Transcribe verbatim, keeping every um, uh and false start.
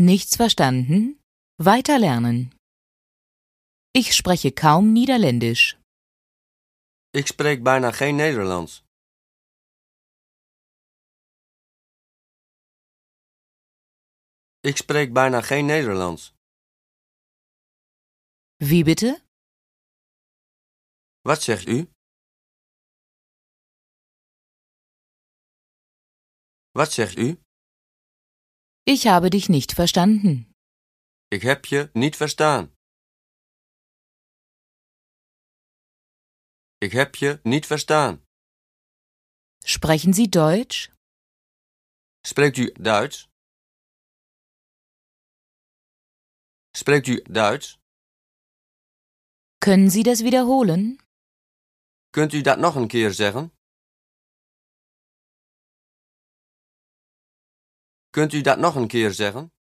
Nichts verstanden? Weiterlernen. Ich spreche kaum Niederländisch. Ik spreek bijna geen Nederlands. Ik spreek bijna geen Nederlands. Wie bitte? Wat zegt u? Wat zegt u? Ich habe dich nicht verstanden. Ik heb je niet verstaan. Ik heb je niet verstaan. Sprechen Sie Deutsch? Spreekt u Duits? Spreekt u Duits? Können Sie das wiederholen? Kunt u dat nog een keer zeggen? Kunt u dat nog een keer zeggen?